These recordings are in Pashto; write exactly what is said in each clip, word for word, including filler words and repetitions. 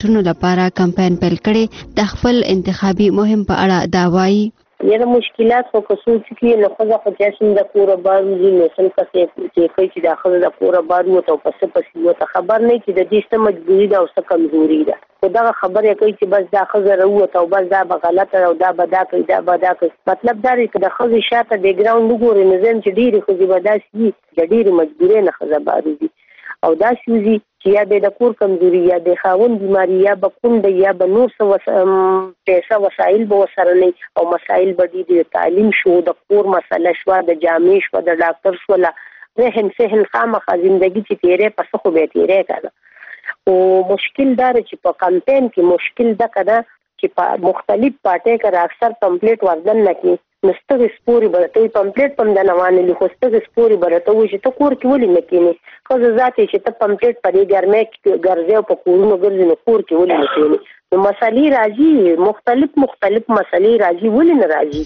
پروجیکټونو لپاره کمپاین پیل کړي. د خپل انتخابي مهم په اړه دا وایي: یره مشکلات خو کوڅو کې نه خو خو چې د کور بارو نه سن کسې چې کوي چې داخله د کور بارو ته پس پس یو ته خبر نه چې د دې څه مجبوری ده او څه کمزوري ده. خو دا خبره کوي چې بس دا خزر وروته او بس دا به غلطه او دا به دا کوي دا به دا کوي. مطلب دا دی چې د خزې شاته بیک ګراوند وګوري نظام چې ډېری خو به داسي د ډېری مجبورې نه خزه بارو دي او دا شوزي چې یا د کور کمزوري یا د خاوند بیماری یا به کند یا به نور څه پیسې وسایل به وسره نه او مسایل به د تعلیم شو د کور مسله شو د جامع شو د ډاکټر شو لا رهن سهل خامخا ژوندۍ چې تیرې پس خو به تیرې کړه. او مشکل دار چې په کمپاین کې مشکل ده کړه چې په مختلف پارټي کې اکثر کمپلیټ وردن نه کی نستغ سپوري برته پمپلیټ پم د نوانه له خوستغ سپوري برته و چې ته کور کې ولې نه کینی خو ذاتي چې ته پمپلیټ پرې ګرمه کې ګرځي په کورونو ګرځي نو کور کې ولې نه کینی نو مسالې راځي مختلف مختلف مسالې راځي ولې نه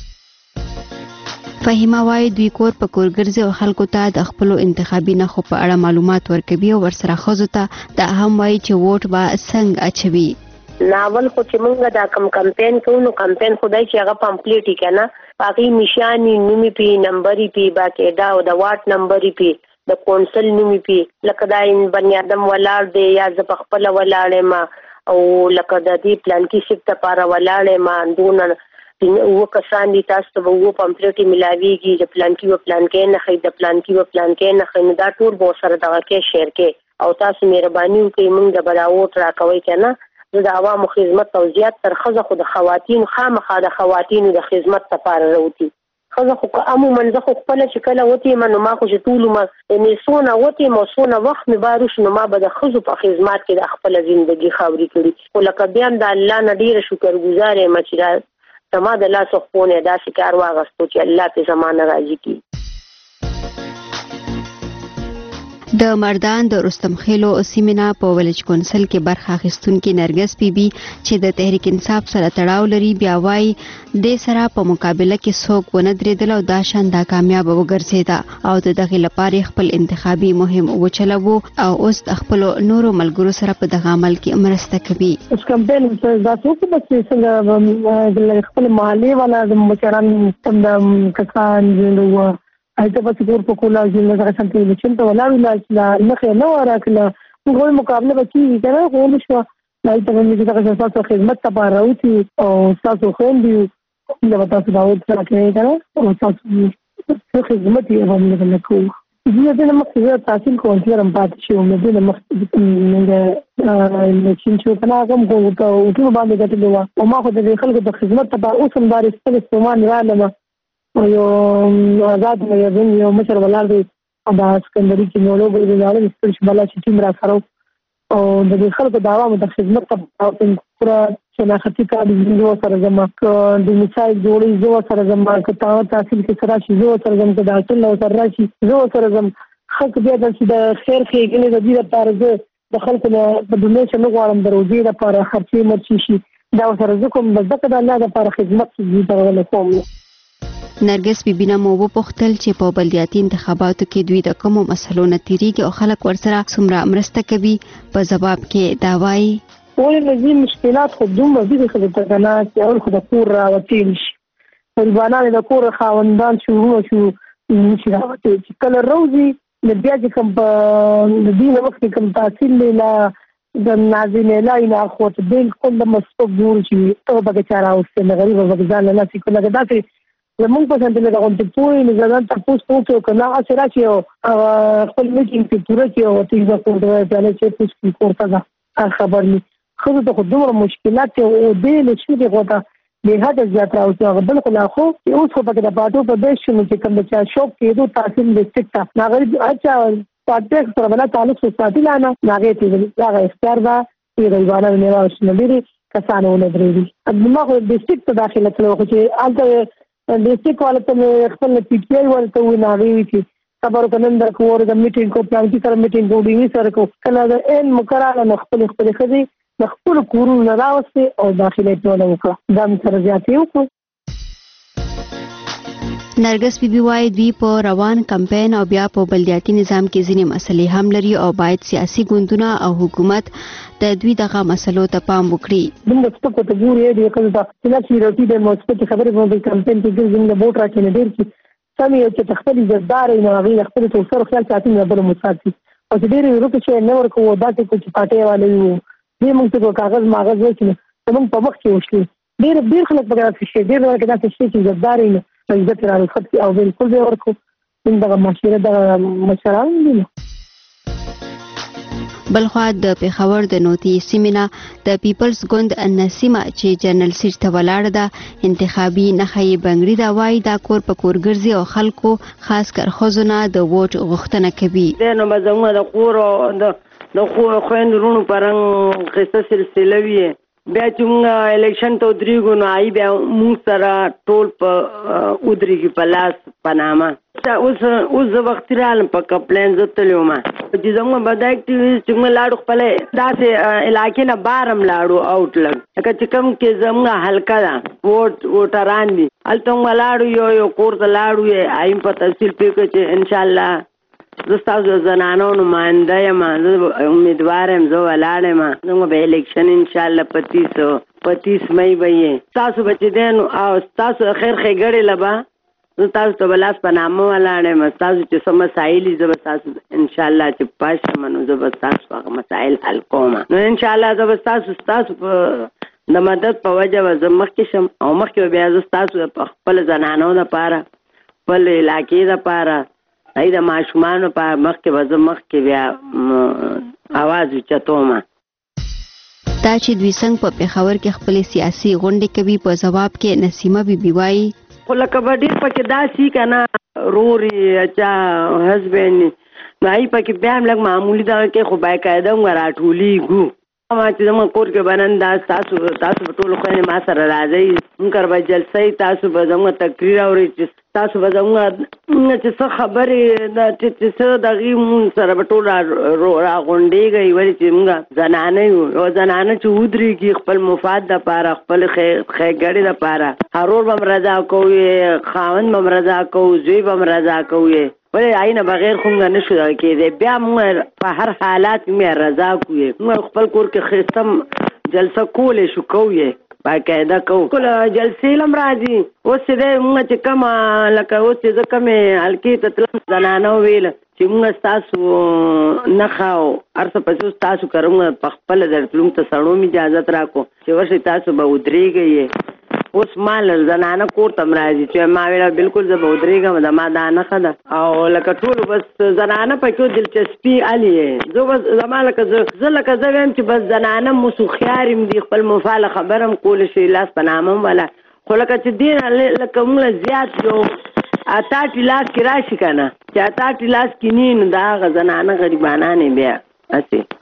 راځي. فهیمه وايي دوی کور په کور ګرځي او خلکو ته د خپل انتخابي نخو په اړه معلومات ورکوي او ورسره خزو ته د اهم وايي چې ووټ به څنګه اچوي. ناول خو چې موږ دا کم کمپاین کوو نو کمپاین خدای چې هغه پمپلیټ یې کنه باقي نشانی نومي پی نمبرې پی باقاعده او د واټ نمبرې پی د کونسل نومي پی لکه دا ان بنی ادم ولاړ دی یا ز په خپل ولاړې ما او لکه د دې پلان کې شپ ته پاره ولاړې ما اندونه و کسان دي تاسو ته وو پمپلیټ ملاويږي د پلان کې و پلان کې نه خې د پلان کې و پلان کې نه خې دا ټول به سره دغه کې شیر کې او تاسو مهرباني وکړئ موږ د براوټ راکوي کنه د عوامو خدمت او زیات تر خزه خو د خواتین خامخا د خواتینو د خدمت لپاره راوتی خزه خو عموما زه خو خپل شکل وتی منو ما خو ټول ما نه سونه وتی مو سونه وخت می باروش نو ما به د خزو په خدمت کې د خپل ژوندۍ خاوري کړی خو لکه بیان د الله نه ډیر شکر گزارې مچرا سما د لاس خو نه دا شکار واغستو چې الله په زمانه راځي کی. د مردان د رستم خېلو سیمنا په ولج کونسل کې برخه اخیستونکي نرګس بي بي چې د تحریک انصاف سره تړاو لري بیا وايي د سره په مقابله کې څوک ونه درېدل او دا شان دا کامیاب وګرځیدا او د دغه لپاره خپل انتخابي مهم وچلوو او اوس د خپل نورو ملګرو سره په دغه عمل کې مرسته کوي. اس کمپاین دا څه په څنګه د خپل محلي ولا د مشران تم کسان جوړو ایته په کور په کولا چې نه څنګه څنګه چې ته ولاړ نه نه نه وراکله موږ مقابله وکړي کنه خو نشو ایته موږ چې تاسو خدمت ته راوتی او تاسو خو دې نو تاسو دا وځه کې کنه او تاسو خدمت یې هم نه کوو. زه دې نه مخکې تاسو کوم چې رم پات شو مې دې نه مخکې نه چې چې کنه کوم کو او ټول باندې ګټلو او ما خو د خلکو د خدمت ته اوس هم دار استعمال رالم یو آزاد مې یو مشر ولر دی دا سکندري کې نو له بل نه ستړي بلا چې ټیم را سره او د خلکو د عوامو د خدمت په پورا شناختی کار د سره زما د مثال جوړي زو سره زما کته تحصیل کې سره شي زو سره زما د ډاکټر نو سره شي زو سره زما خلک بیا د خیر خېګنې د دې لپاره د خلکو د ډونیشن غواړم دروځي لپاره خرچي مرچي شي دا سره کوم د ځکه د الله لپاره خدمت دې درول کوم. نرګس بیبینا مو وپوښتل چې په بلدیاتي انتخاباتو کې دوی د کومو مسلو نه تیریږي او خلک ورسره څومره مرسته کوي. په جواب کې دا وایي ولې مزي مشکلات خو دومره دي چې د تګنات چې اول خو د کور راوتیل شي پربانه د کور خاوندان شروع شو چې راوتي چې کله روزي د بیا چې کوم د دې وخت کوم تحصیل لا د نازنه لا نه خو ته د کوم مسوب جوړ شي ته به چاره اوسه غریب به ځان نه سې کوله دا چې زمونږ په څنډه له غونډې پوي نه ځان تاسو ته کنه اثر راځي او خپل میټینګ کې پوره کې او تیزه کوډه ځاله چې تاسو کوړه دا خبر نه خو د خدومره مشکلات او دې له شي دغه له هدا زیات او څنګه بل خو خو اوس خو په د پاتو په دیش کې کوم چې شوق کېدو تحصیل لیکتا ناغری اچھا پاتې سره بل تعلق ساتي لانا ناغې ته دا اختیار دا چې ریوانه نه راوښنه لري کسانو نه درېږي اګما خو د ډیسټریکټ په داخله کې خو چې الته ډیسټریکټ والته خپل پی ټی آی ورته وناوي چې خبرو کنن د کور د میټینګ کو پلان کې سره میټینګ وډی سره کو کله د ان مقرره نه خپل خپل خدي د خپل کورونو راوستي او داخله ټول وکړه دا سره زیاتې وکړه. نرګس بیبي وايي دوی په روان کمپاین او بیا په بلدیاتي نظام کې ځینې مسلې هم لري او باید سیاسي ګوندونه او حکومت د دوی دغه مسلو ته پام وکړي. موږ څه په تګوري دی کله چې چې روټي د مثبت خبرې په کمپاین کې ګرځي د ووټ راکې ډیر چې سمې او چې تخپل زردار نه غوي خپل ټول سره خیال ساتي نه بل مساعد او چې ډیر ورته چې نور کو داسې کو چې پټه والے وو دې موږ ته کاغذ ماغذ وکړي موږ په مخ کې وشلو ډیر ډیر خلک په داسې شي ډیر ورته داسې شي چې زردار نه عزت راځي خط او بالکل به ورکو دغه مشوره د مشران دي. بلخوا د پیښور د نوتی سیمینه د پیپلز ګوند نسیمه چې جنرال سیټ ته ولاړه ده انتخابي نخې بنگړي دا وای دا کور په کور ګرځي او خلکو خاص کر خوځونه د ووټ غوښتنه کوي. د نو مزمه د کور د د خو خويندرونو پرنګ قصه سلسله وی بیا چې موږ الیکشن ته ودرېږو نو آی بیا موږ سره ټول په ودرېږي په لاس پنامه اوس اوس زه وختي رالم په کمپلین زه تللی وم چې زموږ به دا اکټیویست چې موږ لاړو خپله داسې علاقې نه بار هم لاړو آوټ لږ لکه چې کوم کې زموږ حلقه ده ووټ ووټران دي هلته موږ لاړو یو یو کور ته لاړو آیم په تفصیل پرېږدو چې انشاءالله زه ستاسو زنانو نماینده یم زه امیدوار یم زه ولاړ یم زموږ به الیکشن انشاءالله په تیس په تیس مئی به یې ستاسو به چې دی نو او ستاسو خیر ښېګړې له به زه تاسو ته به لاس په نامه ولاړ یم ستاسو چې څه مسایل دي زه به ستاسو انشاءالله چې پاس شم نو زه به ستاسو هغه مسایل حل کوم نو انشاءالله زه به ستاسو ستاسو په د مدد په وجه به زه مخکې شم او مخکې به بیا زه ستاسو په خپل زنانو دپاره خپل علاقې دپاره ای د ماشومانو په مخکې به زه مخکې بیا اواز اوچتوم. دا چې دوی څنګه په پېښور کې خپلې سیاسي غونډې کوي په ځواب کې نسیمه بیبي وایي خو لکه به ډېر پکې داسې که نه رورې اچا هسبینډ نو هغې پکې بیا هم لږ معمولي دغه کې خو باقاعده موږ راټولېږو ما چې زموږ کور کې به نن دا تاسو تاسو به ټولو خویندې ما سره راځئ موږ به جلسه تاسو به زموږ تقریر اورئ چې تاسو به زموږ چې څه خبرې چې څه دغې مونږ سره به ټول راغونډېږئ ولې چې موږ زنانه یو یو زنانه چې ودرېږي خپل مفاد دپاره خپل ښېګړې دپاره هرور به م رضا کوو خاوند به م رضا کوو زوی به م رضا کوو ولې هغې نه بغیر خو موږ نه شو دغه کېدی بیا موږ په هر حالات موږ رضا کوو موږ خپل کور کې ښایسته جلسه کولی شو کوو باقاعده کوو کله جلسې لم راځي اوس چې دی موږ چې کومه لکه اوس چې زه کومې حلقې ته تلم زنانو ویله چې موږ ستاسو نښه او هر څه پسې اوس تاسو کره موږ په خپله درتلو ته سړو م اجازت راکړو چې ورشئ تاسو به ودرېږئ اوس ما زنانه کور ته م راځي چې ما ویله بالکل زه به ودرېږم د ما دا نښه ده او لکه ټولو بس زنانه پکې دلچسپي هلې یې زه بس زما لکه زه لکه زه وایم چې بس زنانه مسوخیار م دي خپل مفاله خبره م کولی شي لاس په نامه م ولا خو لکه چې دې نه لکه موږ زیات یو اتاټي لاس کې راشي که نه چې اتاټي لاس کې نه نو د هغه زنانه غریبانانې بیا هسې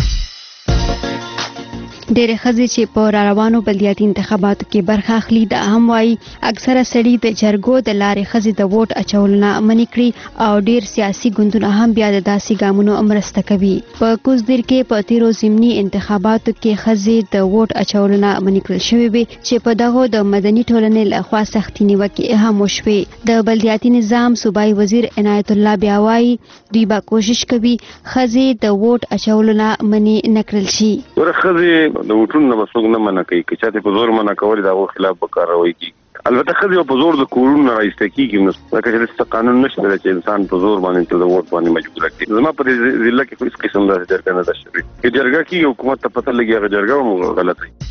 ډېرې ښځې چې په را روانو بلدیاتي انتخاباتو کې برخه اخلي دا هم وایي اکثره سړي د جرګو د لارې ښځې د ووټ اچولو نه منع کړي او ډېر سیاسي ګوندونه هم بیا د داسې ګامونو مرسته کوي. په کوزدیر کې په تیرو ضمني انتخاباتو کې ښځې د ووټ اچولو نه منع کړل شوې وې چې په دغو د مدني ټولنې لخوا سختې نیوکې هم وشوې. د بلدیاتي نظام صوبایي وزیر عنایت الله بیا وایي دوی به کوشش کوي ښځې د ووټ اچولو نه منع نه کړل شي. د ووټونو نه به څوک نه منع کوي که چاته په زور منع کول د هغو خلاف به کارروی کېږي البته ښځې په زور د کورونو نه رایسته کېږي نو لکه چې داسې قانون نشته چې انسان په زور باندې د ووټ باندې مجبوره کړي. زما په دې ضلع کې خو هېڅ قسم داسې جرګه نه ده شوې که جرګه کېږي حکومت ته پته لګي هغه جرګه هم غلطه وي.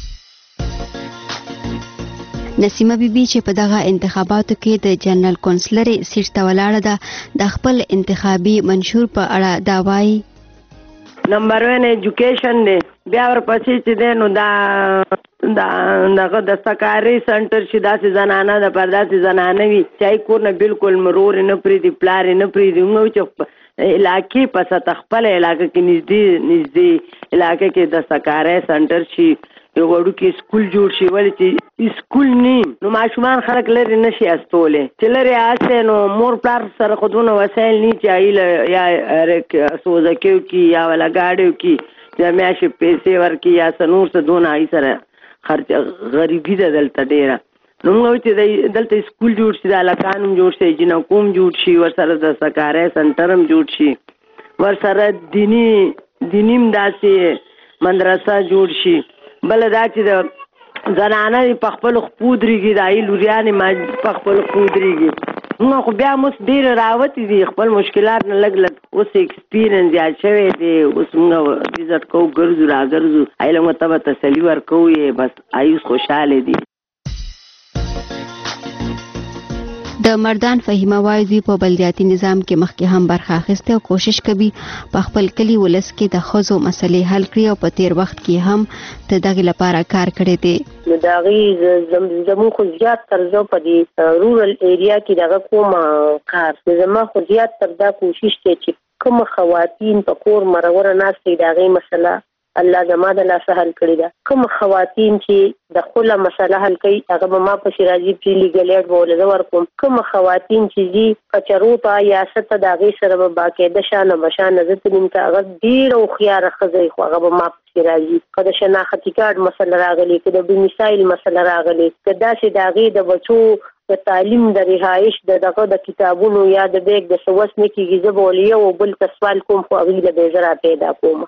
نسیمه بیبي چې په دغه انتخاباتو کې د جنرال کونسلرې سیټ ته ولاړه ده د خپل انتخابي منشور په اړه دا وایي نمبر ون ایجوکیشن دی بیا ورپسې چې دی نو دا دغه دستکاري سنټر چې داسې زنانه د پر داسې زنانه وي چې هغې کور نه بالکل مرورې نه پرېږدي پلارې نه پرېږدي موږ چې علاقې په سطح خپله علاقه کې نږدې نږدې علاقه کې دستکاري سنټر شي یو وړوکی سکول جوړ شي ولې چې سکول نه نو ماشومان خلک لرې نه شي استولی چې لرې هسې نو مور پلار سره خو دونه وسایل نه چې هغې یا سوزکیو کې یا ولا ګاډیو کې یا میاشتې پیسې ورکړي یا څه نور څه دونه هغې سره خرچ غریبي ده دلته ډېره نو موږ چې دلته سکول جوړ شي، د هلکانو جوړ شي، جنکو هم جوړ شي، ورسره د سکارۍ سنټر هم جوړ شي، ورسره دیني دیني هم داسې مدرسه جوړ شي. بله دا چې د زنانه په خپلو خپو درېږي، د هغې لوریانې په خپلو خپو درېږي. موږ خو بیا هم اوس ډېرې راوتې دي، خپل مشکلات نه لږ لږ اوس ایکسپیرینس زیات شوی دی. اوس موږ وزټ کوو، ګرځو را ګرځو، هغې له موږ ته به تسلي ورکوو یې بس هغې اوس خوشحاله دي. د مردان فهیمه وایي دوی په بلدیاتي نظام کې مخکې هم برخه اخیسته او کوشش کوي په خپل کلي ولس کې د ښځو مسلې حل کړي او په تیر وخت کې هم د دغې لپاره کار کړی دی. نو د هغې زموږ خو زیات تر زه په دې رورل ایریا کې دغه کوم کار زما خو زیات تر دا کوشش دی چې کوم خواتین په کور مروره ناست دي د هغې مسله الله زما د لاسه حل کړې ده. کوم خواتین چې د خپله مسله حل کوي هغه به ما پسې راځي چې لیګل ایډ به ورله زه ورکوم. کوم خواتین چې ځي کچرو ته یا څه ته د هغې سره به باقاعده شانه بشانه زه تلیم که هغه ډېره هوښیاره ښځه وي خو هغه به ما پسې راځي. که د شناختي کارډ مسله راغلې، که د بنیسایل مسله راغلې، که داسې د هغې د بچو د تعلیم د رهایش د دغه د کتابونو یا د بیګ د څه وس نه کېږي، زه به ولې یو بل ته سوال کوم خو هغوی له به زه را پیدا کوم.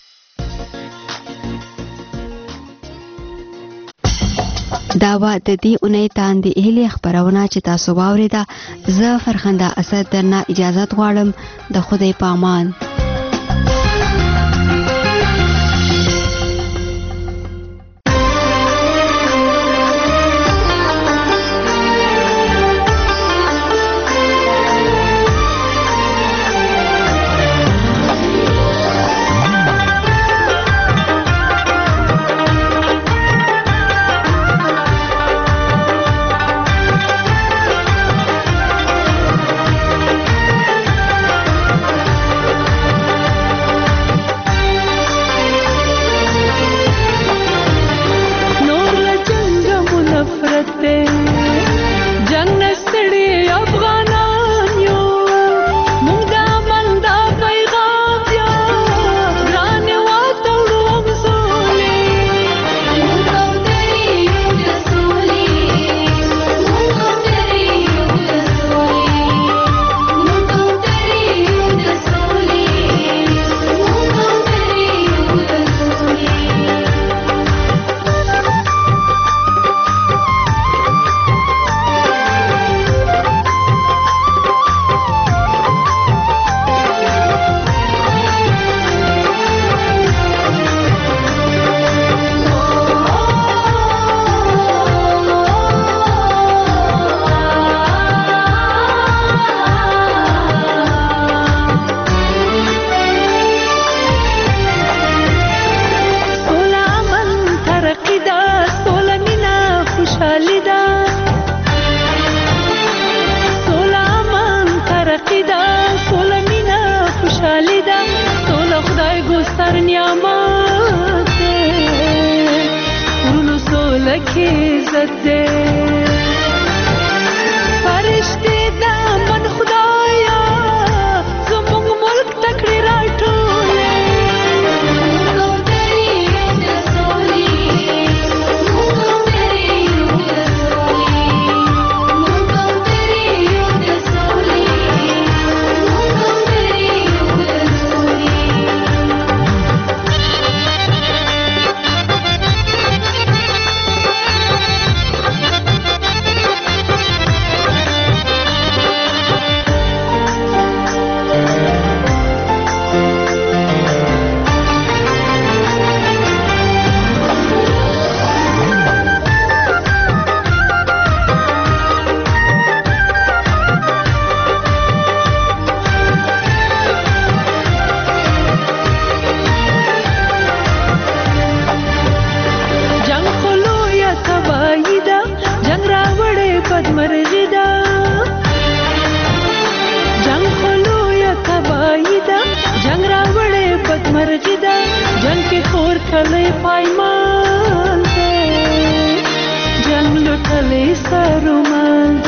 دا وا د دې اونۍ تاندې اهلي خبرونه چې تاسو واورېده. زه فرخنده اسد درنه اجازت غواړم. د خدای په امان. Jang lutale saruman